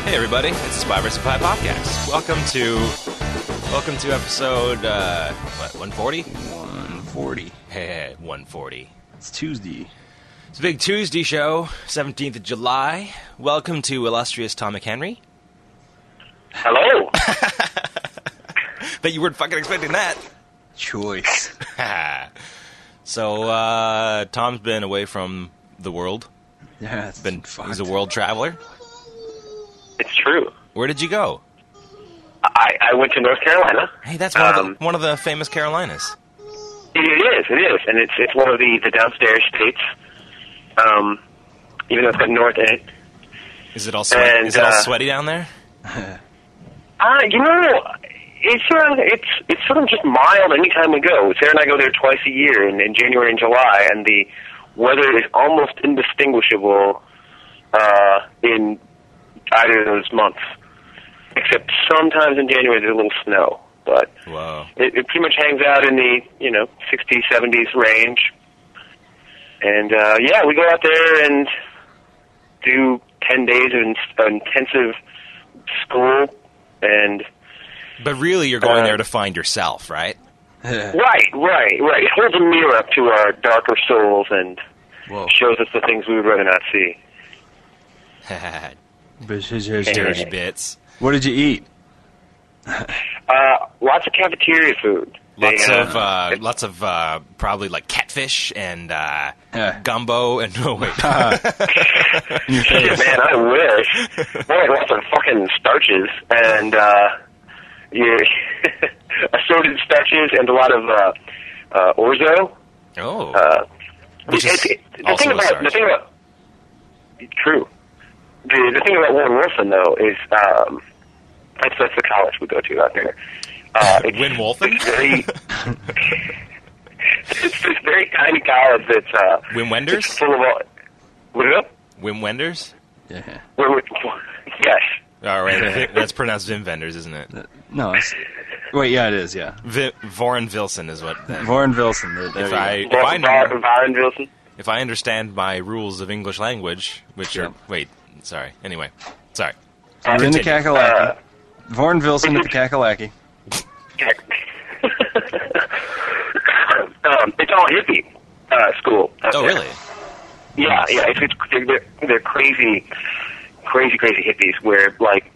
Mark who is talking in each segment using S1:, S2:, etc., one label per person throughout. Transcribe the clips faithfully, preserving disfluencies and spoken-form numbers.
S1: Hey everybody, it's the Spy versus. Pie podcast. Welcome to, welcome to episode, uh, what, one forty?
S2: one forty.
S1: Hey, one forty.
S2: It's Tuesday.
S1: It's a big Tuesday show, seventeenth of July. Welcome to illustrious Tom McHenry.
S3: Hello.
S1: Bet you weren't fucking expecting that.
S2: Choice.
S1: So, uh, Tom's been away from the world.
S2: Yeah, it's
S1: Been,
S2: fucked.
S1: he's a world traveler.
S3: It's true.
S1: Where did you go?
S3: I, I went to North Carolina.
S1: Hey, that's one,
S3: Um,
S1: of, the, one of the famous Carolinas.
S3: It is, it is, and it's it's one of the, the downstairs states. Um, even though it's got north in it.
S1: Is it all sweaty,
S3: and,
S1: is it all
S3: uh,
S1: sweaty down there?
S3: Uh, you know, it's uh, it's it's sort of just mild anytime we go. Sarah and I go there twice a year in, in January and July, and the weather is almost indistinguishable uh, in either of those months. Except sometimes in January there's a little snow, but
S1: Whoa.
S3: it, it pretty much hangs out in the, you know, sixties, seventies range. And, uh, yeah, we go out there and do ten days of in- intensive school, and...
S1: But really, you're going
S3: Uh,
S1: there to find yourself, right?
S3: Right, right, right. It holds a mirror up to our darker souls and
S2: Whoa.
S3: shows us the things we would rather not see.
S1: Dirty bits.
S2: What did you eat?
S3: Uh, lots of cafeteria food.
S1: Lots
S3: They, uh,
S1: of, uh, lots of, uh, probably like catfish and, uh,
S2: Yeah.
S1: gumbo and, oh wait.
S2: In your
S3: Shit,
S2: face.
S3: man, I wish. Boy, lots of fucking starches and, uh, yeah, assorted starches and a lot of, uh, uh, orzo.
S1: Oh.
S3: Uh,
S1: Which
S3: it-
S1: is
S3: it- the
S1: also
S3: thing
S1: a
S3: about,
S1: starch.
S3: the thing about, true. The, the thing about Warren Wilson, though, is, um, that's, that's the college we go to out there. Uh, it's,
S1: Win Wolfen?
S3: It's very, it's this very tiny college that's, uh,
S1: Wim Wenders?
S3: it's full of all, what is it?
S1: Wim Wenders?
S2: Yeah.
S3: Where, where, yes.
S1: All right. I think that's pronounced Vim Vendors, isn't it?
S2: No, it's... Wait, yeah, it is, yeah.
S1: Vi- Voren Vilson is what.
S2: Warren Wilson. There, there
S1: If
S2: you
S1: I
S2: go.
S1: if I
S3: Var-
S1: know
S3: Varn Wilson.
S1: if I understand my rules of English language, which are
S2: Yep.
S1: wait, sorry. Anyway, sorry.
S2: You're in the
S1: Continue.
S2: Kakalaki.
S3: Uh,
S2: Warren Wilson at the Kakalaki.
S3: um, it's all hippie uh, school. out
S1: Oh,
S3: there.
S1: really?
S3: Yeah, yeah. It's, it's they're, they're, they're crazy, crazy, crazy hippies. Where like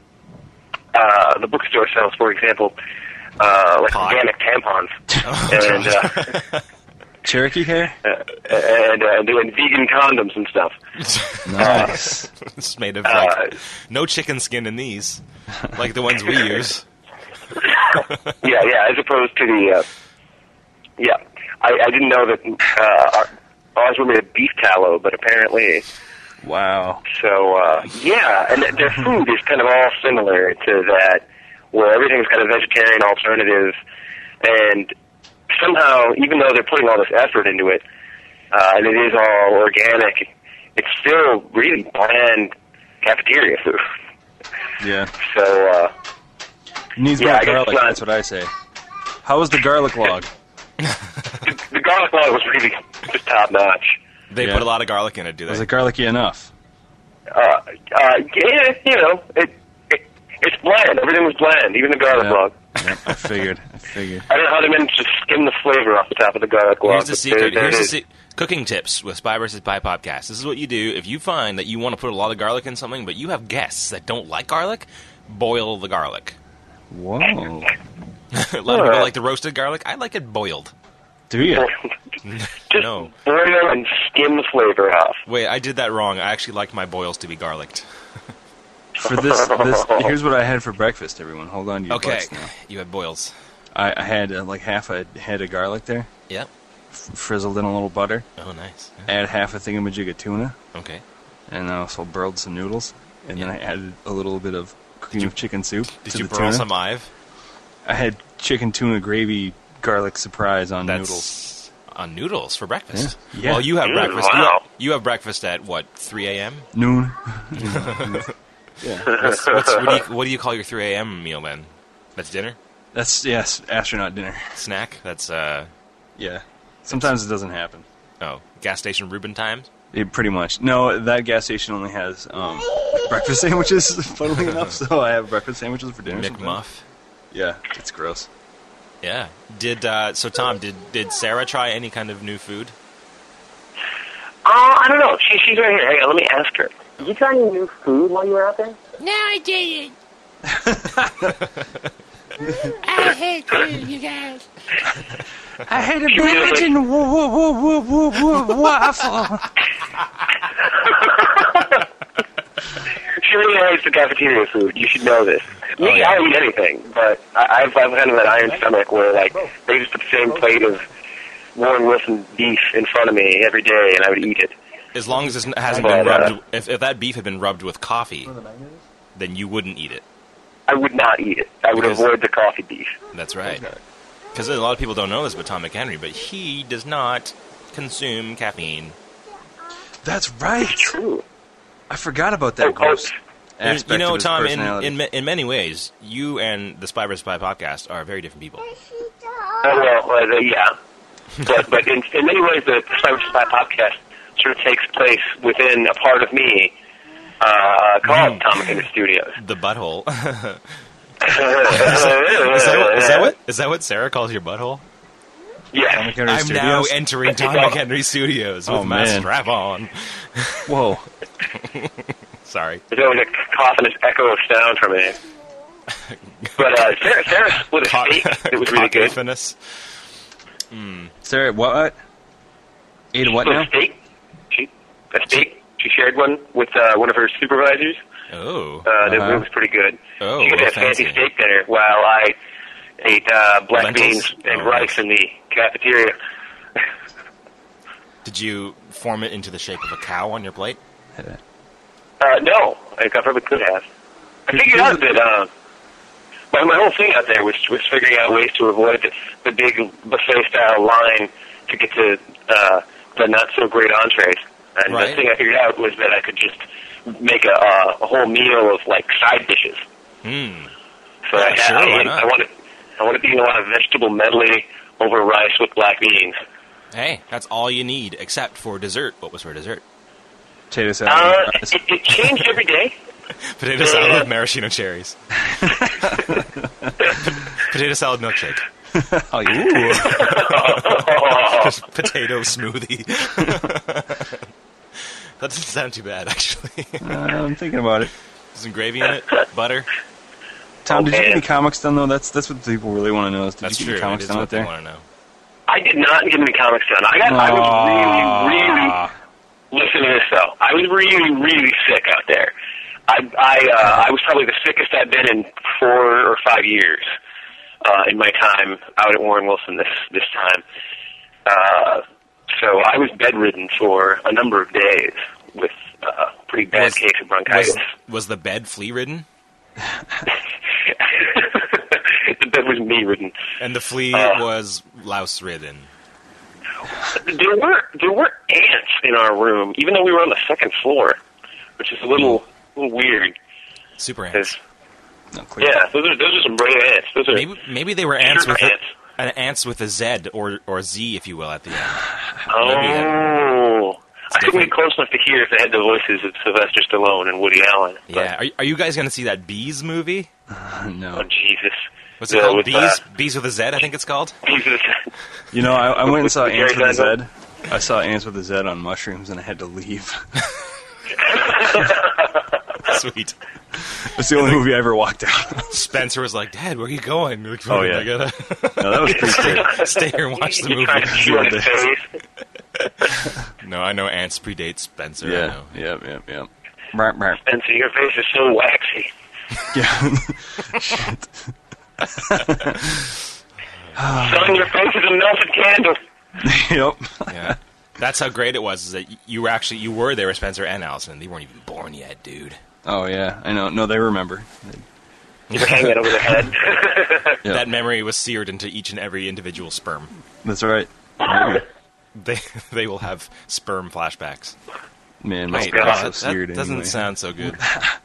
S3: uh, the bookstore sells, for example, uh, like
S1: Pot.
S3: organic tampons
S1: Oh,
S3: and uh,
S1: God.
S2: Cherokee hair?
S3: uh, and uh, doing vegan condoms and stuff.
S2: Nice.
S1: It's made of like
S3: Uh,
S1: no chicken skin in these, like the ones we use.
S3: yeah, yeah. As opposed to the uh, yeah, I, I didn't know that uh, our, ours were made of beef tallow, but apparently.
S2: Wow.
S3: So, uh, yeah, and th- their food is kind of all similar to that, where everything's kind of vegetarian alternative, and somehow, even though they're putting all this effort into it, uh, and it is all organic, it's still really bland cafeteria food.
S2: Yeah.
S3: So, uh,
S2: It needs
S3: Yeah,
S2: more
S3: I guess
S2: garlic,
S3: not.
S2: that's what I say. How was the garlic log?
S3: the, the garlic log was really just top-notch.
S1: They
S2: Yeah.
S1: put a lot of garlic in it, do
S2: Was
S1: they?
S2: it garlicky enough?
S3: Uh, uh, yeah, you know, it, it it's bland. Everything was bland, even the garlic
S2: Yeah.
S3: log.
S2: Yep, I figured. I figured.
S3: I don't know how they managed to skim the flavor off the top of the garlic log.
S1: Here's the
S3: but
S1: secret.
S3: there- there
S1: Here's
S3: it
S1: the
S3: is.
S1: se- cooking tips with Spy versus. Pie podcast. This is what you do if you find that you want to put a lot of garlic in something, but you have guests that don't like garlic. Boil the garlic.
S2: Whoa.
S1: A lot of people like the roasted garlic. I like it boiled.
S2: Do you?
S3: Just
S1: No.
S3: boil and skim the flavor off.
S1: Wait, I did that wrong. I actually like my boils to be garlicked.
S2: For this, this, here's what I had for breakfast, everyone. Hold on to your
S1: Okay,
S2: butts now.
S1: you had boils.
S2: I, I had uh, like half a head of garlic there,
S1: Yep.
S2: f- frizzled in a little butter.
S1: Oh, nice.
S2: Add half a thingamajig of tuna,
S1: Okay.
S2: and I also burled some noodles. And then
S1: Yeah.
S2: I added a little bit of cream of chicken soup
S1: Did
S2: to
S1: you
S2: the
S1: burl
S2: tuna.
S1: some Ive?
S2: I had chicken tuna gravy garlic surprise on
S1: That's
S2: noodles.
S1: on noodles for breakfast.
S2: Yeah. Yeah.
S1: Well, you have
S3: Mm,
S1: breakfast. You,
S3: wow.
S1: have, you have breakfast at what? three a.m.
S2: Noon. yeah.
S1: What's, what's, what, do you, what do you call your three a.m. meal then? That's dinner?
S2: That's, yes, astronaut dinner.
S1: Snack? That's, uh,
S2: Yeah. Sometimes it doesn't happen.
S1: oh, gas station Reuben times?
S2: It pretty much. No, that gas station only has um, breakfast sandwiches, funnily enough. So I have breakfast sandwiches for dinner. sometimes.
S1: McMuff.
S2: Yeah, it's gross.
S1: Yeah. Did uh, so? Tom, did did Sarah try any kind of new food?
S3: Oh, I don't know. She, she's right here. Hang on, let me ask her. Did you try any new food while you were out there?
S4: No, I didn't. I hate you, you guys.
S2: I hate a
S3: She really-
S2: virgin wo- wo- wo- wo- wo- waffle.
S3: She really hates the cafeteria food. You should know this. Me,
S1: Oh, yeah.
S3: I'll eat anything, but I, I've, I've kind of an iron stomach where, like, they just put the same plate of Warren Wilson beef in front of me every day, and I would eat it.
S1: As long as it hasn't
S3: But,
S1: been
S3: uh,
S1: rubbed, if, if that beef had been rubbed with coffee, then you wouldn't eat it.
S3: I would not eat it. I would
S1: Because-
S3: avoid the coffee beef.
S1: That's right. Because a lot of people don't know this about Tom McHenry, but he does not consume caffeine.
S2: That's right.
S3: True.
S2: I forgot about
S3: Oh,
S2: that gross
S3: oh,
S2: aspect
S1: You know,
S2: of his
S1: Tom, in,
S2: personality.
S1: in ma- in many ways, you and the Spy versus. Spy podcast are very different people.
S3: Oh, well, uh, the, yeah. But, but in, in many ways, the Spy versus. Spy podcast sort of takes place within a part of me uh, called Tom McHenry Studios.
S1: The butthole.
S3: is,
S1: is, that, is that what is that what Sarah calls your butthole?
S3: Yeah.
S2: Tom McHenry
S1: I'm now
S2: Studios?
S1: entering Tom McHenry Studios with
S2: Oh,
S1: my
S2: man.
S1: strap on.
S2: Whoa.
S1: Sorry.
S3: There's always a cacophonous echo of sound from it. But uh, Sarah, Sarah split a
S1: Co-
S3: steak. It was really good.
S1: cacophonous.
S2: Sarah, what? Ate a what
S3: Split
S2: now?
S3: a steak. She, a steak. She shared one with uh, one of her supervisors.
S1: Oh.
S3: Uh, that
S2: Uh-huh.
S3: was pretty good.
S1: Oh,
S3: she got
S1: well,
S3: that fancy
S1: fancy.
S3: steak dinner while I ate uh, black
S1: Lentils?
S3: beans and
S1: Oh,
S3: rice in the cafeteria.
S1: Did you form it into the shape of a cow on your plate?
S3: Uh, no, I probably could have. I figured out that uh, my, my whole thing out there was was figuring out ways to avoid the, the big buffet-style line to get to uh, the not-so-great entrees. And
S1: Right.
S3: the thing I figured out was that I could just make a, uh, a whole meal of, like, side dishes.
S1: Hmm.
S3: So
S1: Yeah,
S3: I,
S1: sure,
S3: I,
S1: why
S3: I,
S1: not?
S3: I wanted I wanted to eat a lot of vegetable medley over rice with black beans.
S1: Hey, that's all you need, except for dessert. What was for dessert?
S2: Potato salad.
S3: Uh,
S2: and fries.
S3: it, it changed every day.
S1: Potato salad with maraschino cherries. Potato salad milkshake.
S2: Oh, yeah.
S1: Just potato smoothie. That doesn't sound too bad, actually.
S2: Uh, I'm thinking about it.
S1: Some gravy in it, butter.
S2: Tom,
S3: Oh,
S2: did you get
S3: man.
S2: any comics done, though? That's that's what people really want to know. Is did
S1: That's
S2: you get
S1: true.
S2: any comics
S1: It is
S2: done
S1: what
S2: out
S1: they
S2: there?
S1: want to know.
S3: I did not get any comics done. I got. I was really, really. Listen to this though. I was really, really sick out there. I I uh, I was probably the sickest I've been in four or five years uh, in my time out at Warren Wilson this this time. Uh, so I was bedridden for a number of days with uh, a pretty bad
S1: Was-
S3: case of bronchitis.
S1: Was, was the bed flea-ridden?
S3: The bed was me ridden.
S1: And the flea
S3: Uh.
S1: was louse-ridden.
S3: There were there were ants in our room, even though we were on the second floor, which is a little little weird.
S1: Super ants.
S3: 'cause-
S2: No, clear.
S3: yeah, those are those are some brave ants. Those are
S1: Maybe maybe they were ants
S3: Sugar
S1: with a,
S3: ants.
S1: an ants with a Z or or Z, if you will, at the end.
S3: oh. I couldn't
S1: different.
S3: get close enough to hear if they had the voices of Sylvester Stallone and Woody Allen. but-
S1: Yeah. Are, are you guys going to see that Bees movie?
S2: No.
S3: Oh Jesus.
S1: What's it
S3: Yeah,
S1: called?
S3: with,
S1: Bees?
S3: uh,
S1: Bees with a Z, I think it's called.
S3: Jesus.
S2: You know, I, I went and saw
S3: With
S2: Ants
S3: Jerry
S2: with a
S3: Seinfeld?
S2: Z. I saw Ants with a Z on mushrooms, and I had to leave.
S1: Sweet.
S2: It's the only movie I ever walked out.
S1: Spencer was like, Dad, where are you going? You're like,
S2: Oh, yeah.
S1: I gotta
S2: No, that was pretty good.
S1: stay here and watch the
S3: You tried to
S1: movie.
S3: chew on his face.
S1: No, I know ants predate Spencer. I
S2: Yeah,
S1: know.
S2: yep, yep, yep. Burp, burp.
S3: And so your face is so waxy.
S2: Yeah. Shit.
S3: Son, your face is a melted candle.
S2: Yep.
S1: Yeah. That's how great it was, is that you were actually, you were there with Spencer and Allison. They weren't even born yet, dude.
S2: Oh, yeah, I know. No, they remember.
S3: You were hanging over the head.
S2: Yep.
S1: That memory was seared into each and every individual sperm.
S2: That's right.
S1: They they will have sperm flashbacks.
S2: Man, my
S1: Wait,
S2: sperm's
S1: uh,
S2: so
S1: that
S2: seared
S1: doesn't
S2: anyway.
S1: sound so good.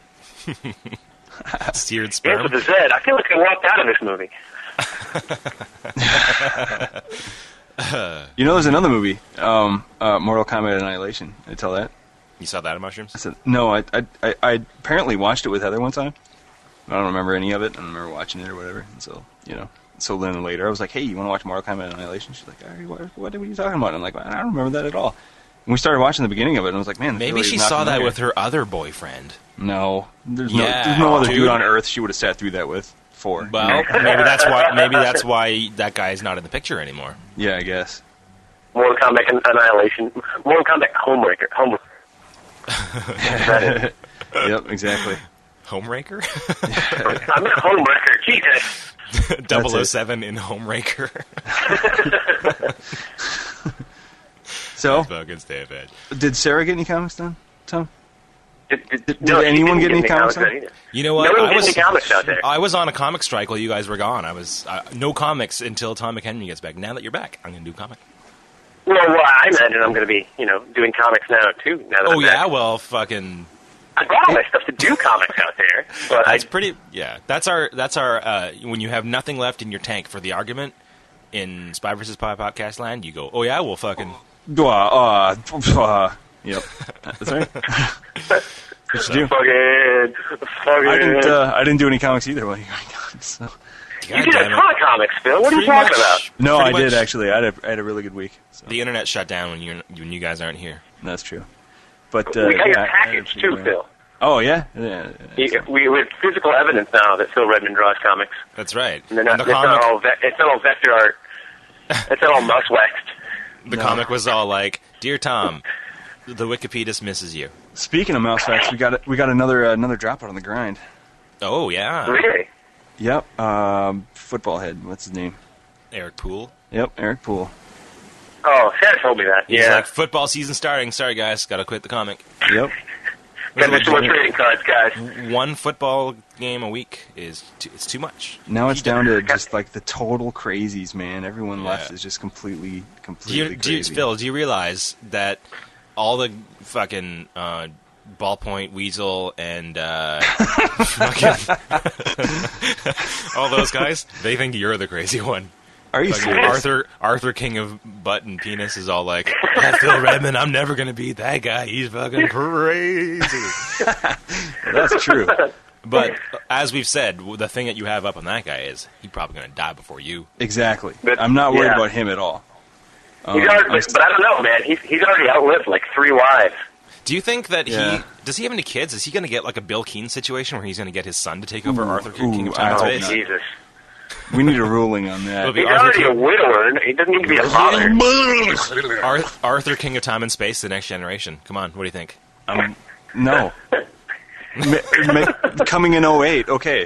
S1: Seared
S3: Ants
S1: sperm?
S3: with a Z. I feel like I walked out of this movie.
S2: You know, there's another movie, um, uh, Mortal Kombat Annihilation. Did I tell that?
S1: You saw that in Mushrooms?
S2: I said, no, I, I, I, I apparently watched it with Heather one time. I don't remember any of it. I don't remember watching it or whatever. And so, you know, so then later I was like, hey, you want to watch Mortal Kombat Annihilation? She's like, right, what, what are you talking about? And I'm like, I don't remember that at all. And we started watching the beginning of it, and I was like, man, this
S1: Maybe
S2: really
S1: she
S2: is not
S1: saw that
S2: familiar.
S1: with her other boyfriend.
S2: No, there's
S1: Yeah,
S2: no, there's no other
S1: dude.
S2: dude on Earth she would have sat through that with. For.
S1: Well, maybe that's why. Maybe that's why that guy is not in the picture anymore.
S2: Yeah, I guess.
S3: Mortal Kombat Annihilation. Mortal Kombat Homebreaker. Home.
S2: Yep, exactly.
S1: Homeraker?
S3: I'm a Homebreaker. Jesus.
S1: double oh seven in Homeraker.
S2: So,
S1: Fucking stupid.
S2: did Sarah get any comics done, Tom?
S3: Did, did,
S2: Did-
S3: no,
S2: did
S3: she
S2: anyone
S3: didn't
S2: get any comics
S3: out
S2: out?
S3: either.
S1: You know what?
S3: No one
S1: I
S3: gets
S1: was
S3: any comics out there.
S1: I was on a comic strike while you guys were gone. I was uh, no comics until Tom McHenry gets back. Now that you're back, I'm gonna do a comic.
S3: Well, well, I imagine I'm going to be, you know, doing comics now too. Now that
S1: Oh
S3: I'm
S1: yeah,
S3: back.
S1: well, fucking.
S3: I brought all my stuff to do comics out there, but I
S1: That's pretty. Yeah, that's our. That's our. Uh, when you have nothing left in your tank for the argument in Spy versus. Pie podcast land, you go. Oh yeah, well, fucking.
S2: Uh, uh, uh, yep, that's right. What you do?
S3: fucking, fucking.
S2: I didn't. Uh, I didn't do any comics either while you were gone. So.
S3: you
S1: God
S3: did a
S1: damn it.
S3: ton of comics, Phil. What are you
S1: Pretty
S3: talking
S1: much-
S3: about?
S2: No, I
S1: pretty
S2: did
S1: much
S2: actually. I had a, I had a really good week. So.
S1: The internet shut down when you when you guys aren't here.
S2: That's true. But uh,
S3: We got
S2: yeah,
S3: your
S2: I had a
S3: package
S2: pretty
S3: too,
S2: good-
S3: Phil.
S2: Oh yeah, yeah. yeah,
S3: You- We we have physical evidence now that Phil Redmond draws comics.
S1: That's right.
S3: And they're not,
S1: And the
S3: it's, not
S1: comic,
S3: all ve- it's not all vector art. It's not all mouse waxed.
S1: the
S2: No.
S1: comic was all like, "Dear Tom, the Wikipedia misses you."
S2: Speaking of mouse facts, we got we got another uh, another dropout on the grind.
S1: Oh yeah,
S3: Really?
S2: Yep. Um, football head. What's his name?
S1: Eric Poole.
S2: Yep, Eric Poole.
S3: Oh, Sarah told me that.
S1: He's
S3: yeah.
S1: like, football season starting. Sorry guys, gotta quit the comic.
S2: Yep.
S3: Got to too much trading cards, guys.
S1: One football game a week is too, it's too much.
S2: Now it's down to just like the total crazies, man. Everyone
S1: Yeah.
S2: left is just completely,
S1: Do you,
S2: completely
S1: do you,
S2: crazy.
S1: Phil, do you realize that all the fucking uh, ballpoint weasel and uh, fucking all those guys, they think you're the crazy one.
S2: Are you
S1: Fucking
S2: serious?
S1: Arthur, Arthur King of Butt and Penis is all like, "Yeah, Phil Redmond, I'm never gonna beat that guy. He's fucking crazy."
S2: That's true.
S1: But as we've said, the thing that you have up on that guy is he's probably gonna die before you.
S2: Exactly.
S3: But-
S2: I'm not worried
S3: yeah.
S2: about him at all. Um,
S3: He's already,
S2: I'm
S3: but, but I don't know, man. He's he's already outlived like three wives.
S1: Do you think that
S2: Yeah.
S1: he does he have any kids? Is he going to get like a Bill Keane situation where he's going to get his son to take over
S2: Ooh,
S1: Arthur King
S2: ooh,
S1: of Time
S2: I
S1: and
S2: hope
S1: Space?
S2: not.
S3: Jesus.
S2: we need a ruling on that.
S1: It'll be
S3: He's
S1: Arthur
S3: already a
S1: King,
S3: widower. He doesn't need to be a father.
S1: Ar- Arthur King of Time and Space, the next generation. Come on, what do you think?
S2: Um, no. Ma- ma- coming in oh eight, okay.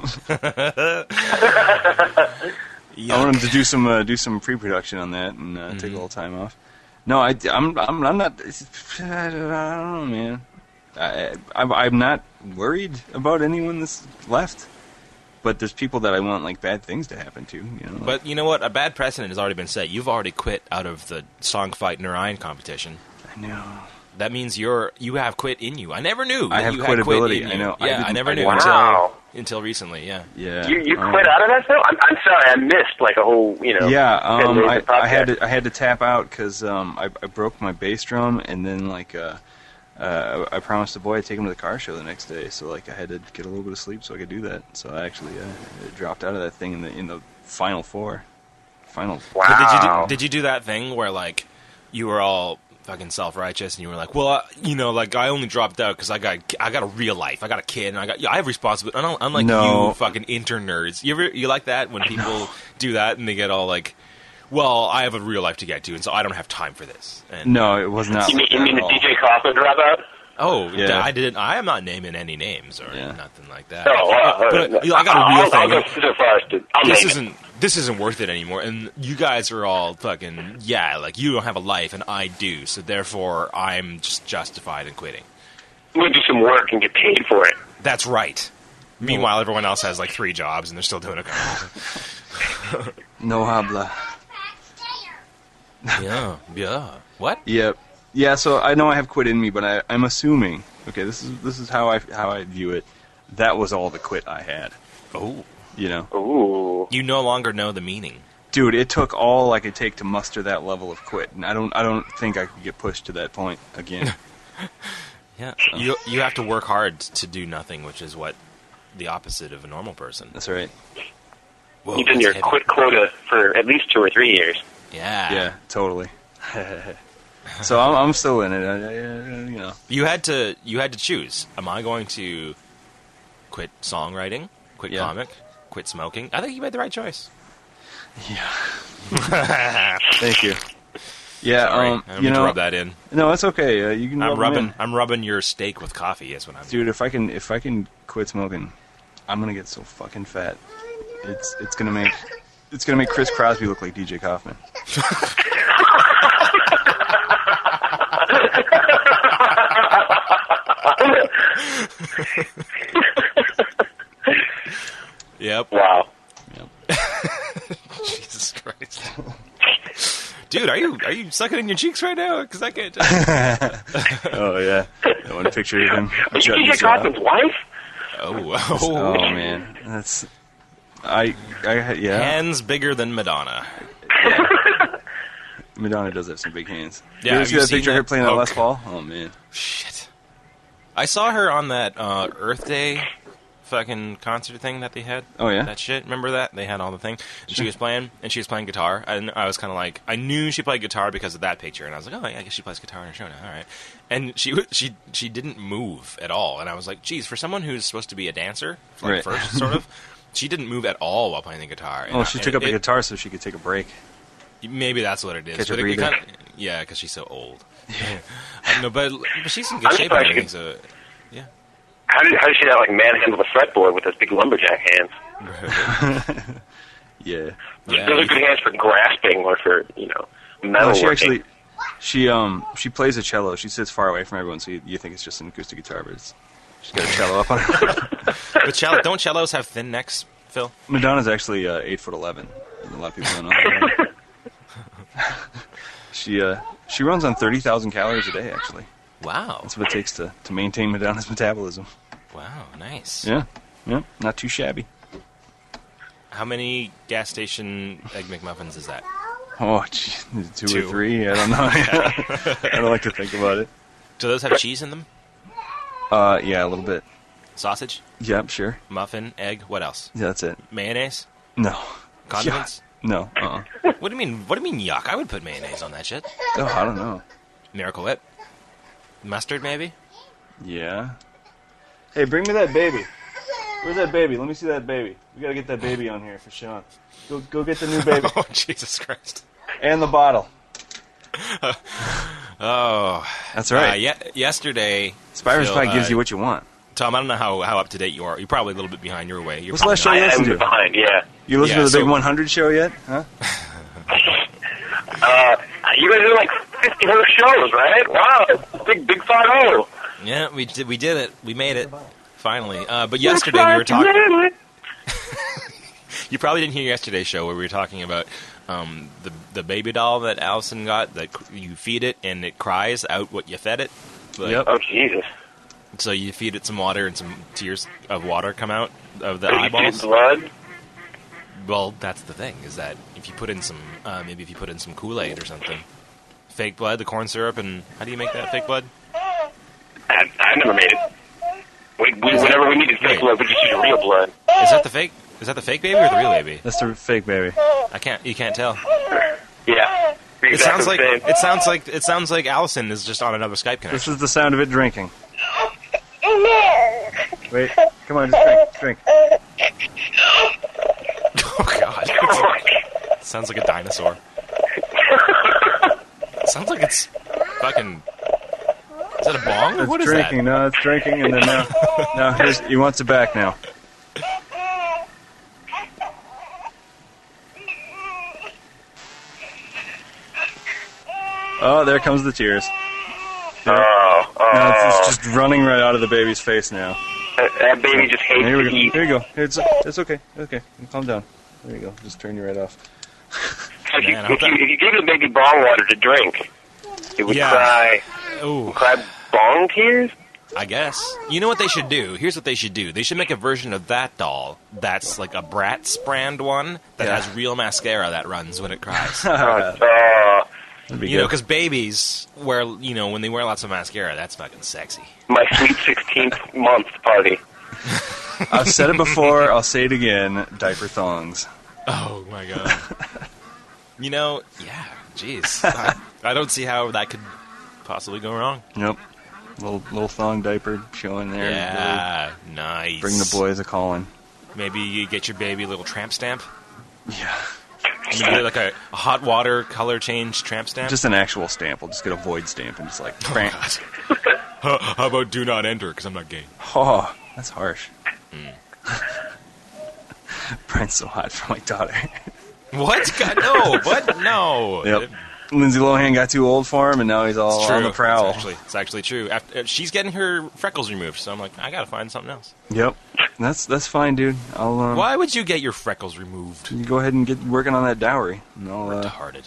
S2: I want him to do some uh, do some pre-production on that and uh,
S1: Mm-hmm.
S2: take a little time off. No, I, I'm, I'm, I'm not. I don't know, man. I, I'm, I'm not worried about anyone that's left. But there's people that I want like bad things to happen to. You know. like-
S1: But you know what? A bad precedent has already been set. You've already quit out of the Song Fight Narayan competition.
S2: I know.
S1: That means you're you have quit in you. I never knew.
S2: I
S1: that
S2: have
S1: you had quit
S2: quitability,
S1: in
S2: I
S1: you.
S2: know. I
S1: Yeah, I,
S2: didn't-
S1: never
S2: I
S1: knew
S2: didn't-
S1: until
S3: Wow.
S1: until recently. Yeah.
S2: Yeah.
S3: You you
S2: um,
S3: quit out of that, Phil? I'm, I'm sorry, I missed like a whole, you know.
S2: Yeah,
S3: ten
S2: um,
S3: days
S2: I,
S3: of
S2: I had
S3: podcast.
S2: to I had to tap out because um, I, I broke my bass drum, and then like uh, uh, I promised the boy I'd take him to the car show the next day. So like I had to get a little bit of sleep so I could do that. So I actually uh, dropped out of that thing in the in the final four. Final.
S3: Wow.
S1: But did you do, did you do that thing where like you were all fucking self-righteous and you were like, well, uh, you know, like I only dropped out because I got I got a real life, I got a kid, and I got yeah, I have responsibility. Unlike unlike
S2: No.
S1: you, fucking intern nerds. You ever you like that when people do that and they get all like, well, I have a real life to get to, and so I don't have time for this. And
S2: No, it was not.
S3: You mean,
S2: like
S3: you
S2: that
S3: mean
S2: at
S3: the
S2: all.
S3: D J Kaufman dropout?
S1: oh,
S2: Yeah.
S1: I didn't. I am not naming any names or
S2: Yeah.
S1: nothing like that.
S3: Oh, uh,
S1: but
S3: uh,
S1: you know, I got a real
S3: I'll,
S1: thing.
S3: I'll go so far as to, I'll
S1: this
S3: name it.
S1: isn't this isn't worth it anymore, and you guys are all fucking yeah, like you don't have a life and I do, so therefore I'm just justified in quitting.
S3: I'm gonna do some work and get paid for it.
S1: That's right. Meanwhile, everyone else has like three jobs and they're still doing it.
S2: No habla.
S1: yeah, yeah. What?
S2: Yep. Yeah. So I know I have quit in me, but I, I'm assuming. Okay, this is this is how I how I view it. That was all the quit I had.
S1: Oh,
S2: You know.
S3: Ooh.
S1: you no longer know the meaning.
S2: Dude, it took all I could take to muster that level of quit, and I don't, I don't think I could get pushed to that point again.
S1: Yeah, you you have to work hard to do nothing, which is what the opposite of a normal person.
S2: That's right.
S1: Whoa,
S3: You've done
S1: that's
S3: your
S1: heavy.
S3: quit quota for at least two or three years.
S1: Yeah,
S2: Yeah, totally. So I'm, I'm still in it. I, I, you know.
S1: You had to you had to choose. Am I going to quit songwriting, quit
S2: Yeah.
S1: comic, quit smoking? I think you made the right choice.
S2: Yeah. Thank you. Yeah.
S1: Sorry,
S2: Um.
S1: I don't
S2: You
S1: mean to
S2: know.
S1: rub that in.
S2: No, it's okay. Uh, you can.
S1: I'm
S2: rub 'em
S1: rubbing
S2: in.
S1: I'm rubbing your steak with coffee. Is what I'm doing.
S2: Dude, if I can, if I can quit smoking, I'm gonna get so fucking fat. It's it's gonna make it's gonna make Chris Crosby look like D J Kaufman.
S1: Yep.
S3: Wow.
S1: Jesus Christ. Dude, are you are you sucking in your cheeks right now? Because I can't.
S2: Oh yeah, that one picture of him.
S3: Are you
S2: shutting
S3: D J
S2: his mouth.
S3: Kaufman's wife?
S1: Oh,
S2: Oh man, that's I I yeah.
S1: hands bigger than Madonna.
S2: Madonna does have some big hands.
S1: Yeah,
S2: you ever
S1: have
S2: see
S1: you
S2: that
S1: seen
S2: picture of her
S1: that?
S2: playing that
S1: Oh,
S2: Les
S1: God.
S2: Paul? Oh man,
S1: Shit. I saw her on that uh, Earth Day fucking concert thing that they had.
S2: Oh, yeah?
S1: That shit. Remember that? They had all the thing. And she was playing, and she was playing guitar. And I was kind of like, I knew she played guitar because of that picture. And I was like, oh, yeah, I guess she plays guitar in her show now. All right. And she w- she she didn't move at all. And I was like, geez, for someone who's supposed to be a dancer, like
S2: Right.
S1: first, sort of, she didn't move at all while playing the guitar. And
S2: well
S1: I-
S2: she
S1: and
S2: took up
S1: it,
S2: a guitar so she could take a break.
S1: Maybe that's what it is.
S2: Catch a
S1: But it- it
S2: breather.
S1: kinda- yeah, because she's so old. no, but, but she's in good
S3: I'm
S1: shape and
S3: surprised she
S1: everything, so... Yeah.
S3: How did how did she not like manhandle the fretboard with those big lumberjack hands?
S2: Yeah.
S1: Yeah,
S3: Those are
S1: you-
S3: good hands for grasping or for you know metal
S2: No, she
S3: working.
S2: actually she um she plays a cello. She sits far away from everyone, so you, you think it's just an acoustic guitar, but it's she's got a cello up on her.
S1: But cello, don't cellos have thin necks, Phil?
S2: Madonna's actually uh, eight foot eleven. A lot of people don't know that. she uh she runs on thirty thousand calories a day. Actually,
S1: Wow.
S2: that's what it takes to to maintain Madonna's metabolism.
S1: Wow, nice.
S2: Yeah, yeah, not too shabby.
S1: How many gas station Egg McMuffins is that?
S2: Oh, gee, two,
S1: Two.
S2: or three? I don't know. I don't like to think about it.
S1: Do those have cheese in them?
S2: Uh, yeah, a little bit.
S1: Sausage?
S2: Yep, sure.
S1: Muffin? Egg? What else?
S2: Yeah, that's it.
S1: Mayonnaise?
S2: No.
S1: Condiments?
S2: Yuck. No. Uh.
S1: What do you mean? What do you mean yuck? I would put mayonnaise on that shit.
S2: Oh, I don't know.
S1: Miracle Whip? Mustard, maybe?
S2: Yeah. Hey, bring me that baby. Where's that baby? Let me see that baby. We gotta get that baby on here for Sean. Go, go get the new baby
S1: Oh, Jesus Christ.
S2: and the bottle.
S1: Oh.
S2: That's right.
S1: Uh, ye- yesterday...
S2: Spyros
S1: Phil,
S2: Pie
S1: uh,
S2: gives you what you want.
S1: Tom, I don't know how, how up to date you are. You're probably a little bit behind your way. You're
S2: What's the last
S1: probably
S2: show
S3: I
S2: you
S3: am
S2: listened to?
S3: behind. Yeah.
S2: You listen
S1: Yeah,
S2: to the Big
S1: so-
S2: one hundred show yet? Huh?
S3: Uh, you guys do like fifty whole shows, right? Wow. Big big five zero.
S1: Yeah, we did. We did it. We made it finally. Uh, but yesterday we were talking. You probably didn't hear yesterday's show where we were talking about um, the the baby doll that Allison got. That c- you feed it and it cries out what you fed it. Like,
S2: Yep.
S3: Oh Jesus.
S1: So you feed it some water and some tears of water come out of the
S3: Did you
S1: eyeballs.
S3: feed blood?
S1: Well, that's the thing is that if you put in some, uh, maybe if you put in some Kool-Aid or something, fake blood, the corn syrup, and how do you make that fake blood?
S3: I, I never made it. We, we, whenever we needed fake
S1: Wait.
S3: blood, we just used real blood.
S1: Is that the fake? Is that the fake baby or the real baby?
S2: That's the fake baby.
S1: I can't. You can't tell.
S3: Yeah.
S1: It sounds
S3: Exactly
S1: like
S3: the same.
S1: it sounds like it sounds like Allison is just on another Skype
S2: This
S1: connection.
S2: is the sound of it drinking. Wait, come on, just drink, drink.
S1: Oh God! Sounds like a dinosaur. Sounds like it's fucking. Is that a bong? Or
S2: It's
S1: what is
S2: drinking. No, it's drinking, and then now, now here's, he wants it back now. Oh, there comes the tears. There.
S3: Oh, oh.
S2: Now it's, it's just running right out of the baby's face now.
S3: that, that baby just hates
S2: Here we
S3: to
S2: go.
S3: eat.
S2: Here you go. It's it's okay. Okay, calm down. There you go. Just turn you right off.
S3: If you,
S1: Man, I
S3: if,
S1: hope
S3: you, if you gave the baby bong water to drink, it would
S1: Yeah.
S3: cry,
S1: that? Ooh,
S3: cry bong tears?
S1: I guess. You know what they should do? Here's what they should do. They should make a version of that doll that's like a Bratz brand one that
S2: Yeah.
S1: has real mascara that runs when it cries.
S3: Oh,
S2: That'd be
S1: You know,
S2: good.
S1: because babies wear, you know, when they wear lots of mascara, that's fucking sexy.
S3: My sweet sixteenth month party.
S2: I've said it before. I'll say it again. Diaper thongs.
S1: Oh my god. You know, yeah, jeez. I, I don't see how that could possibly go wrong.
S2: Nope. Little little thong diaper showing there.
S1: Yeah, nice.
S2: Really bring the boys a calling.
S1: Maybe you get your baby a little tramp stamp.
S2: Yeah.
S1: Maybe like a, a hot water color change tramp stamp.
S2: Just an actual stamp. We'll just get a void stamp and just like.
S1: Oh,
S2: bang.
S1: God. how, how about do not enter? Because I'm not gay.
S2: Oh, that's harsh.
S1: Mm.
S2: Brian's so hot for my daughter.
S1: What? God, no. What? No.
S2: Yep. Lindsay Lohan got too old for him, and now he's all
S1: It's true.
S2: on the prowl.
S1: It's actually, it's actually true. After, she's getting her freckles removed, so I'm like, I gotta find something else.
S2: Yep. That's that's fine, dude. I'll. Um,
S1: Why would you get your freckles removed?
S2: You go ahead and get working on that dowry. And I'll, uh,
S1: Retarded.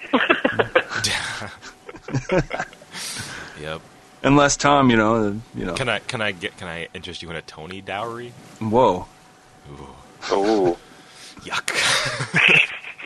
S1: Yep.
S2: unless Tom, you know, uh, you know.
S1: Can I can I get can I interest you in a Tony dowry?
S2: Whoa.
S1: Ooh.
S3: Ooh.
S1: Yuck.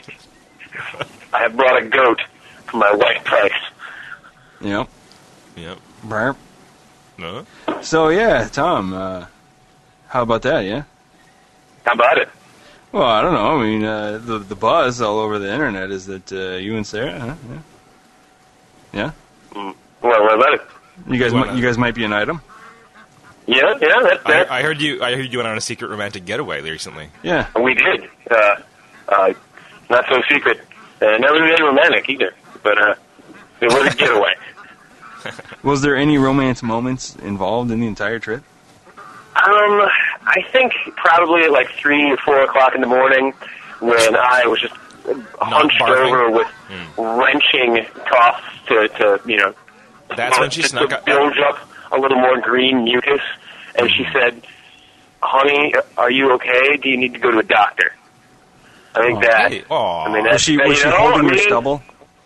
S3: I have brought a goat for my wife price.
S2: Yep.
S1: Yep.
S2: Burp.
S1: No.
S2: So yeah, Tom. Uh, how about that? Yeah.
S3: How about it?
S2: Well, I don't know. I mean, uh, the the buzz all over the internet is that uh, you and Sarah, huh? Yeah. Yeah.
S3: Mm. Well, what about it?
S2: You guys,
S1: Well,
S2: might, you guys might be an item.
S3: Yeah, yeah, that's
S1: I,
S3: that.
S1: I heard you. I heard you went on a secret romantic getaway recently.
S2: Yeah.
S3: We did. Uh, uh, not so secret. Uh, never really romantic either, but uh, it was a getaway.
S2: Was there any romance moments involved in the entire trip?
S3: Um, I think probably at like three or four o'clock in the morning when I was just hunched
S1: barfing?
S3: over with wrenching coughs to, to you know,
S1: That's when she
S3: to,
S1: snuck
S3: to
S1: up.
S3: build up a little more green mucus, and she said, "Honey, are you okay? Do you need to go to a doctor?" I think
S2: Oh,
S3: that.
S1: hey, aw.
S3: I mean,
S2: Was
S3: that's,
S2: she
S3: that,
S2: was
S3: you
S2: she
S3: know,
S2: holding
S3: I
S2: your
S3: mean,
S2: stubble?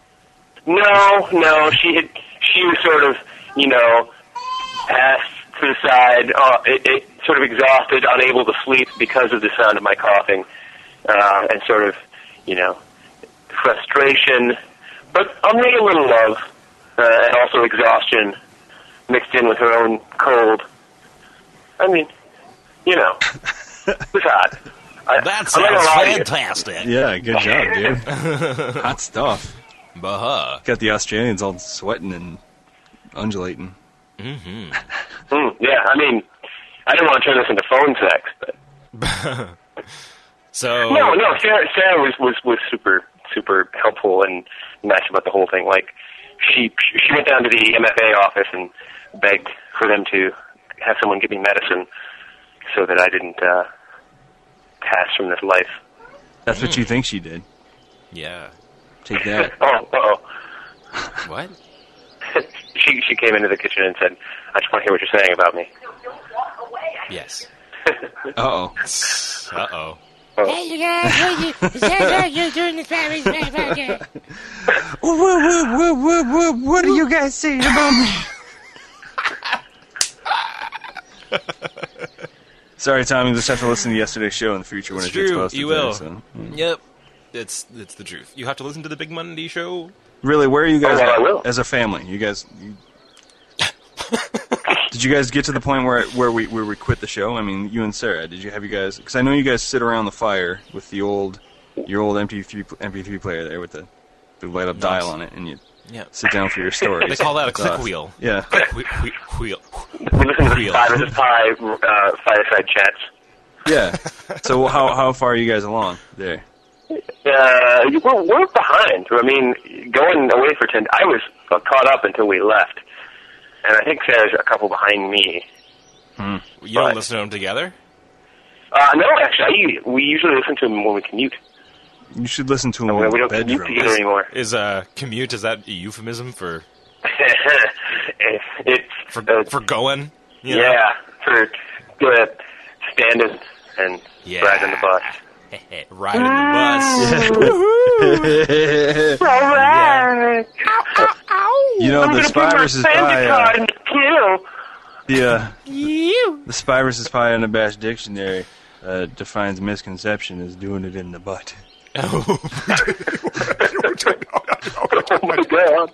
S3: No, no, she had, she was sort of, you know, passed to the side, uh, it, it sort of exhausted, unable to sleep because of the sound of my coughing, uh, and sort of, you know, frustration, but only a little love, uh, and also exhaustion mixed in with her own cold. I mean, you know, it was hot. I,
S1: That
S3: I'm not
S1: sounds
S3: gonna lie to you.
S1: fantastic.
S2: Yeah, good job, dude. Hot stuff.
S1: Bah.
S2: Got the Australians all sweating and undulating.
S1: Mm-hmm.
S3: Mm, yeah, I mean, I didn't want to turn this into phone sex, but
S1: So
S3: no, no. Sarah, Sarah was, was was super super helpful and nice about the whole thing. Like, she she went down to the M F A office and begged for them to have someone give me medicine so that I didn't uh, pass from this life.
S2: That's what you think she did.
S1: Yeah.
S2: Take that.
S3: Oh, uh-oh.
S1: What?
S3: she she came into the kitchen and said, "I just want to hear what you're saying about me."
S1: Yes.
S2: Uh-oh.
S1: Uh oh.
S4: Hey, you guys, what you, is that how you're doing this Family Smack podcast?
S2: What, what, what, what, what, what are you guys saying about me? Sorry, Tommy. You'll just have to listen to yesterday's show in the future when
S1: It's
S2: it gets
S1: true.
S2: posted.
S1: You
S2: there,
S1: will.
S2: so, mm.
S1: Yep. It's it's the truth. You have to listen to the Big Monday show.
S2: Really, where are you guys
S3: Oh, well, I
S2: at
S3: will.
S2: as a family? You guys. You... Did you guys get to the point where where we where we quit the show? I mean, you and Sarah. Did you have you guys? Because I know you guys sit around the fire with the old your old M P three M P three player there with the, the light up dial on it, and you
S1: Yeah.
S2: sit down for your stories.
S1: They call that a
S2: That's
S1: click
S2: awesome.
S1: wheel.
S2: Yeah.
S1: Click wheel. wheel.
S3: We listen to the
S1: Real.
S3: Spy versus. Pie uh, fireside chats.
S2: Yeah. So how how far are you guys along there?
S3: Uh, we're, we're behind. I mean, going away for ten. I was uh, caught up until we left, and I think Sarah's a couple behind me.
S2: Hmm.
S1: You don't
S3: Right.
S1: listen to them together?
S3: Uh, no, actually, I, we usually listen to them when we commute.
S2: You should listen to him
S3: We
S2: in
S3: we
S2: the
S3: don't commute
S2: bedroom.
S3: together anymore.
S1: Is uh commute, is that a euphemism for
S3: it's
S1: for
S3: uh,
S1: for going? You know?
S3: yeah, for uh, standing and
S1: Yeah.
S3: riding the bus.
S1: Riding the bus.
S3: All right.
S2: You know, the Spy versus Pie. Uh,
S3: in the kill.
S2: the uh,
S4: You.
S2: the Spy versus Pie Unabashed dictionary uh, defines misconception as doing it in the butt.
S3: Oh my god.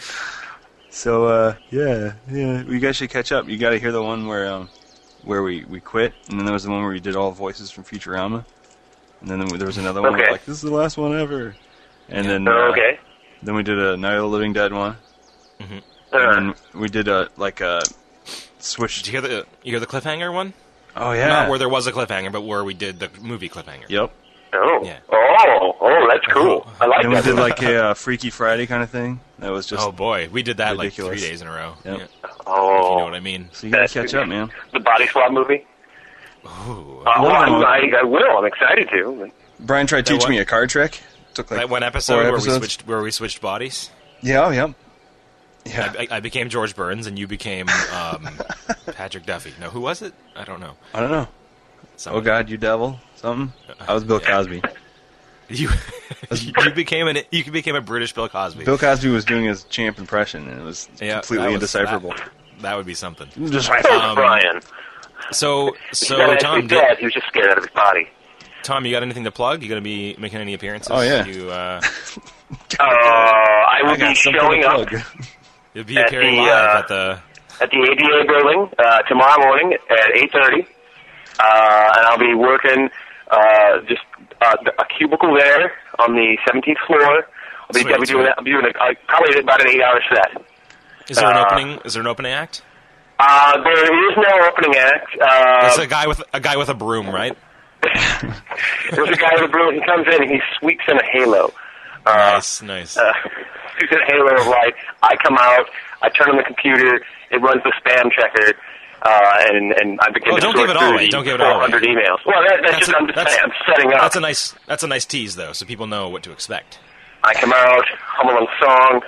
S2: So uh, yeah, yeah, you guys should catch up. You got to hear the one where um, where we, we quit, and then there was the one where we did all voices from Futurama, and then there was another one
S3: Okay.
S2: where like this is the last one ever, and
S1: Yeah.
S2: then
S3: Oh,
S2: uh,
S3: okay.
S2: then we did a Night of the Living Dead one,
S3: Uh,
S2: and then we did a like a switch.
S1: Did you hear the you hear the cliffhanger one?
S2: Oh yeah,
S1: Not where there was a cliffhanger, but where we did the movie cliffhanger.
S2: yep.
S3: oh.
S1: Yeah.
S3: Oh, oh, that's cool. I like
S2: And we
S3: that.
S2: did like a uh, Freaky Friday kind of thing. That was just
S1: Oh boy, we did that
S2: ridiculous.
S1: like three days in a row.
S2: Yep.
S1: Yeah, if
S3: oh.
S1: you know what I mean.
S2: so you gotta catch up, man.
S3: The Body Swap movie?
S1: Ooh.
S3: Uh, well,
S2: No.
S3: I, I will. I'm excited to.
S2: Brian tried to
S1: That
S2: teach
S1: one-
S2: me a card trick. Took like
S1: that one episode
S2: four
S1: where we
S2: episodes.
S1: switched where we switched bodies.
S2: Yeah, oh, yep. Yeah,
S1: I, I became George Burns, and you became um, Patrick Duffy. No, who was it? I don't know.
S2: I don't know.
S1: Someone.
S2: Oh God, you devil, something. I was Bill
S1: Yeah.
S2: Cosby.
S1: You you became an you became a British Bill Cosby.
S2: Bill Cosby was doing his champ impression, and it was
S1: Yeah,
S2: completely
S1: that was-
S2: indecipherable.
S1: That, that would be something.
S2: Just
S1: Um,
S3: Brian.
S1: So
S3: He's
S1: so
S3: not
S1: Tom,
S3: actually
S1: did,
S3: dead. He was just scared out of his body.
S1: Tom, you got anything to plug? You going to be making any appearances?
S2: Oh, yeah.
S1: You uh,
S3: Uh, I will
S2: I
S3: be
S2: got something
S3: showing
S2: to
S3: up
S2: plug.
S1: you'll be
S3: At
S1: appearing
S3: the,
S1: live
S3: uh,
S1: at the.
S3: at the A D A building uh, tomorrow morning at eight thirty, uh, and I'll be working uh, just uh, a cubicle there on the seventeenth floor. I'll be,
S1: Sweet,
S3: I'll be doing
S1: sweet.
S3: that. I'll be doing a, uh, probably about an eight-hour set.
S1: Is there an
S3: uh,
S1: opening? Is there an opening act?
S3: Uh, there is no opening act.
S1: It's
S3: Uh,
S1: a guy with a guy with a broom, right?
S3: there's a guy with a broom. He comes in and he sweeps in a halo. Uh,
S1: Nice, nice.
S3: uh, sweeps in a halo of light. I come out. I turn on the computer. It runs the spam checker. Uh, and, and I begin
S1: Oh,
S3: to
S1: don't
S3: sort
S1: give it all
S3: through
S1: away.
S3: the
S1: Don't give it all away.
S3: four hundred emails. Well, that, that's,
S1: That's
S3: just,
S1: a-
S3: I'm just
S1: that's-
S3: saying, I'm setting up.
S1: That's a nice. That's a nice tease, though, so people know what to expect.
S3: I come out, hum a little song.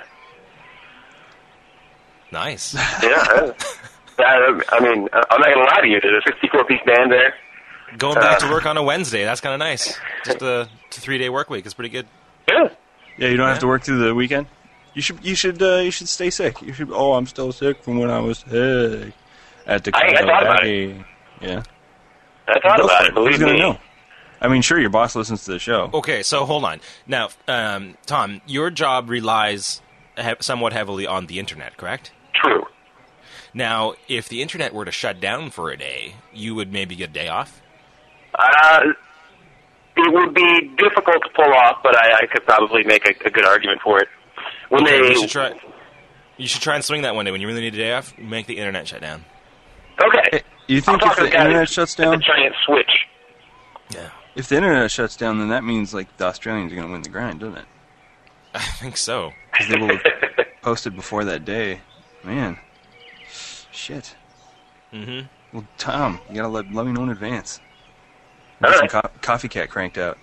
S1: Nice.
S3: Yeah. I, I mean, I'm not going to lie to you. There's a sixty-four piece band there.
S1: Going back
S3: Uh,
S1: to work on a Wednesday. That's kind of nice. Just a, a three day work week is pretty good.
S3: Yeah.
S2: Yeah, you don't
S1: Yeah.
S2: have to work through the weekend. You should. You should. Uh, you should stay sick. You should. Oh, I'm still sick from when I was sick at the.
S3: I- I thought about
S2: Yeah.
S3: I thought
S2: Go
S3: about
S2: for
S3: it. Believe
S2: Who's gonna
S3: me.
S2: know? I mean, sure, your boss listens to the show.
S1: Okay, so hold on. Now, um, Tom, your job relies he- somewhat heavily on the internet, correct?
S3: True.
S1: Now, if the internet were to shut down for a day, you would maybe get a day off?
S3: Uh, it would be difficult to pull off, but I, I could probably make a, a good argument for it. When
S1: Okay,
S3: they
S1: you should try. You should try and swing that one day when you really need a day off. Make the internet shut down.
S3: okay,
S2: You
S3: I'm
S2: think if
S3: talking
S2: the
S3: to guys
S2: internet shuts
S3: at the
S2: down?
S3: giant switch.
S1: Yeah,
S2: If the internet shuts down, then that means like the Australians are going to win the grind, doesn't it?
S1: I think so.
S2: Because they will have posted before that day. Man, shit.
S1: Mm-hmm.
S2: Well, Tom, you gotta let, let me know in advance.
S3: All
S2: Get some
S3: right.
S2: co- coffee cat cranked out.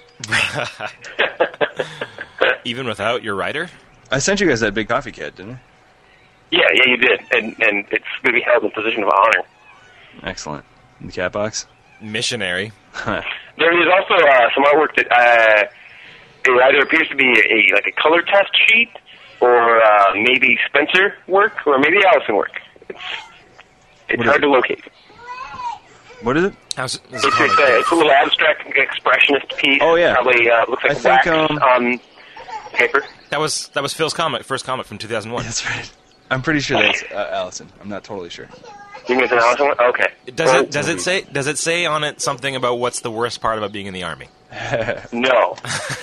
S1: Even without your writer?
S2: I sent you guys that big coffee cat, didn't I?
S3: Yeah, yeah, you did, and and it's going to be held in a position of honor.
S2: Excellent. In the cat box.
S1: Missionary.
S3: There is also uh, some artwork that uh, it either appears to be a like a color test sheet, or uh, maybe Spencer work, or maybe Allison work. It's it's
S2: What is
S3: hard
S2: it?
S3: to locate.
S2: What is it?
S1: How's it, is
S3: It's,
S1: it
S3: it's,
S1: called,
S3: a,
S1: like,
S3: it's a little abstract expressionist piece.
S2: Oh, yeah.
S3: Probably uh, looks like
S2: I think,
S3: wax
S2: um,
S3: on paper.
S1: that was that was Phil's comic, first comic from two thousand one.
S2: That's right. I'm pretty sure that's uh, Allison. I'm not totally sure.
S3: You think it's an Allison one? Okay.
S1: Does
S3: Well,
S1: it does it say does it say on it something about what's the worst part about being in the army?
S3: No.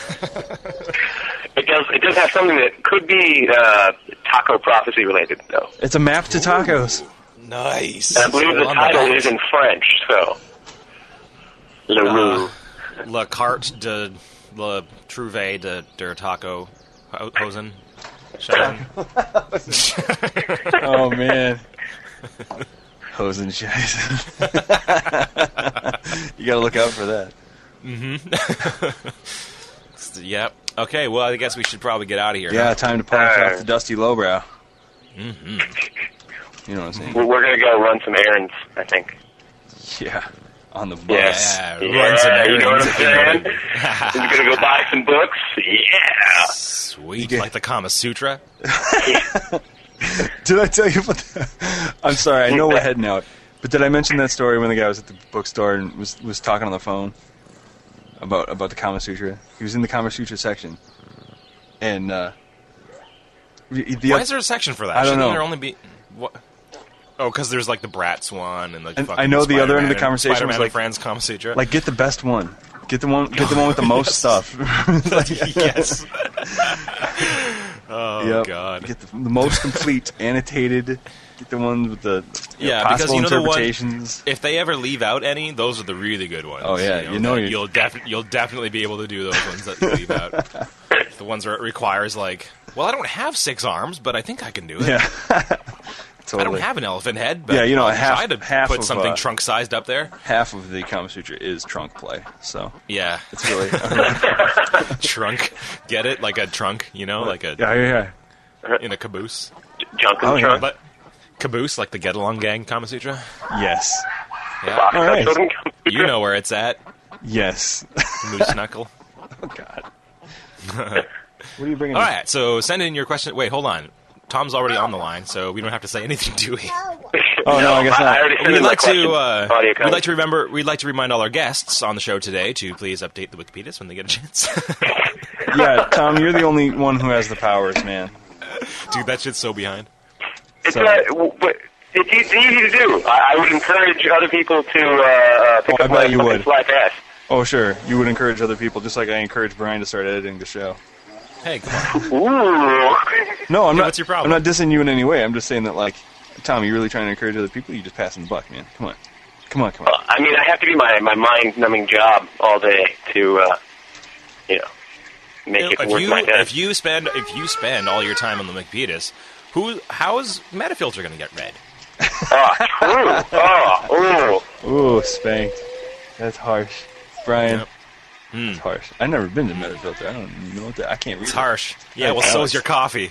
S3: It does. It does have something that could be uh, taco prophecy related, though.
S2: It's a map to tacos.
S1: Nice.
S3: And I believe the title is in French, so. Le Roux.
S1: Uh, La carte de la trouve de der taco ho- hosen. Shine.
S2: Oh man. Hosen scheiße. You gotta look out for that.
S1: Yep. Okay. Well, I guess we should probably get out of here.
S2: Yeah,
S1: huh?
S2: time to polish
S3: Uh,
S2: off the dusty lowbrow. Mm-hmm. You know what I'm saying?
S3: We're, we're gonna go run some errands, I think.
S2: Yeah. On the bus.
S3: Yeah.
S1: Yeah, run some
S3: Yeah, you know what I'm
S1: errands.
S3: saying? We're gonna go buy some books. Yeah.
S1: Sweet,
S2: You get-
S1: like the Kama Sutra.
S2: Did I tell you about that? I'm sorry, I know we're heading out. But did I mention that story when the guy was at the bookstore and was, was talking on the phone? about about the Kama Sutra. He was in the Kama Sutra section, and uh, the, the
S1: Why is there a section for that?
S2: I don't
S1: Shouldn't
S2: know.
S1: there only be what? Oh, because there's like the Bratz one and like
S2: And
S1: fucking
S2: I know the other end of the
S1: Spider-Man and-
S2: conversation was
S1: Spider-Man
S2: like-
S1: and Franz Kama Sutra.
S2: like get the best one, get the one, get the one with the most stuff.
S1: yes. oh
S2: Yep.
S1: god.
S2: Get the, the most complete annotated. Get the ones with the you know,
S1: Yeah, because
S2: possible
S1: you know the one-
S2: interpretations.
S1: If they ever leave out any, those are the really good ones.
S2: Oh, yeah, you know
S1: that
S2: you're-
S1: you'll definitely you'll definitely be able to do those ones that you leave out. The ones where it requires like, well, I don't have six arms, but I think I can do it.
S2: Yeah,
S1: I
S2: totally.
S1: don't have an elephant head, but
S2: Yeah, you know,
S1: I'll
S2: half-
S1: try to
S2: half
S1: put
S2: of,
S1: something
S2: uh,
S1: trunk sized up there.
S2: Half of the Kama Sutra is trunk play, so
S1: Yeah,
S2: it's really
S1: trunk. Get it? Like a trunk, you know, like a
S2: yeah, yeah, yeah.
S1: in a caboose.
S3: Junk in
S2: Oh,
S3: the
S2: yeah.
S3: trunk.
S1: But caboose, like the Get Along Gang Kama Sutra.
S2: Yes,
S1: Yeah,
S3: Box
S2: All right.
S3: cuts on the
S1: you know where it's at.
S2: yes.
S1: Moose knuckle.
S2: Oh God. What are you bringing?
S1: All right, so send in your question. Wait, hold on. Tom's already on the line, so we don't have to say anything, do we?
S2: Oh no, I guess
S3: I
S2: not.
S3: already sent
S1: We'd
S3: in my
S1: like
S3: question.
S1: to. Uh,
S3: Audio
S1: we'd
S3: comment.
S1: like to remember. We'd like to remind all our guests on the show today to please update the Wikipedias when they get a chance.
S2: Yeah, Tom, you're the only one who has the powers, man.
S1: Dude, that shit's so behind.
S3: It's,
S2: So-
S3: uh, w- but it's e- it's easy to do. I, I would encourage other people to uh, uh, pick
S2: Oh, I
S3: up
S2: bet
S3: my
S2: you
S3: fucking
S2: would.
S3: slack ass.
S2: Oh sure, you would encourage other people, just like I encourage Brian to start editing the show.
S1: Hey, come on.
S3: Ooh.
S2: No, I'm
S1: Yeah,
S2: not.
S1: what's your problem?
S2: I'm not dissing you in any way. I'm just saying that, like, Tom, you really trying to encourage other people? You just passing the buck, man. Come on, come on, come on.
S3: I mean, I have to do my, my mind-numbing job all day to, uh, you know, make it
S1: If
S3: worth
S1: you
S3: my time.
S1: if you spend if you spend all your time on the Wikipedias, who how is Metafilter going to get read?
S3: Oh, true. Oh, ooh.
S2: Ooh, spanked. That's harsh, Brian.
S1: Yep.
S2: That's harsh. I've never been to Metafilter. I don't even know what that. I can't read.
S1: It's
S2: it.
S1: harsh. Yeah, well,
S2: That's
S1: so's
S2: harsh.
S1: your coffee.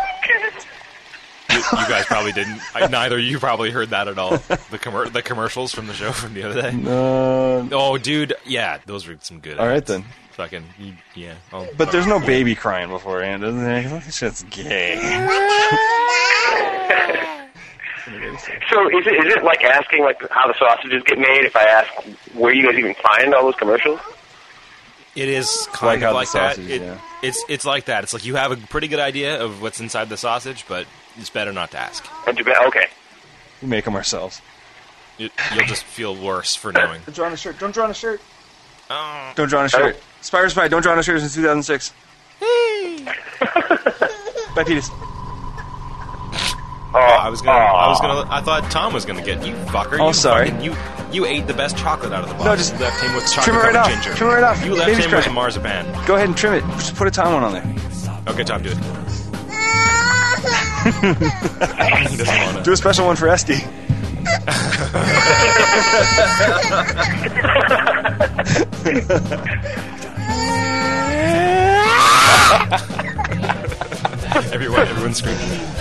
S1: You, you guys probably didn't. I, neither of you probably heard that at all. The commer- the commercials from the show from the other day.
S2: Uh,
S1: Oh, dude, yeah, those were some good.
S2: all right
S1: ads.
S2: then.
S1: Fucking you, yeah. I'll-
S2: But there's no baby crying beforehand, isn't there? That shit's gay.
S3: So is it is it like asking like how the sausages get made? If I ask where you guys even find all those commercials?
S1: It is
S2: Like
S1: kind
S2: how
S1: of
S2: the
S1: like that.
S2: sausage,
S1: It,
S2: yeah.
S1: It's it's like that. It's like you have a pretty good idea of what's inside the sausage, but it's better not to ask.
S3: Okay.
S2: We make them ourselves.
S1: You, you'll just feel worse for knowing.
S2: Don't draw on a shirt. Don't draw on a shirt.
S1: Oh.
S2: Don't draw on a shirt. Spire Spy, don't draw on a shirt since two thousand six. Bye, Petus.
S3: Oh,
S1: I was gonna. I was
S3: aw.
S1: gonna. I thought Tom was gonna get you, fucker.
S2: Oh,
S1: you
S2: sorry.
S1: fucking- you you ate the best chocolate out of the box.
S2: No, just
S1: you left him with
S2: trim
S1: chocolate
S2: it right
S1: covered
S2: off.
S1: ginger.
S2: Trim it right off.
S1: You left
S2: Baby's
S1: him with
S2: crying.
S1: marzipan.
S2: Go ahead and trim it. Just put a Tom one on there.
S1: Okay, Tom, do it. He doesn't want
S2: Do
S1: to.
S2: a special one for Esty.
S1: Everyone, everyone's screaming.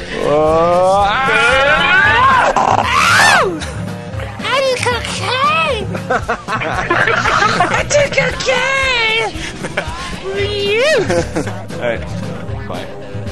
S4: I did cocaine! I did cocaine! You!
S2: All right. Bye.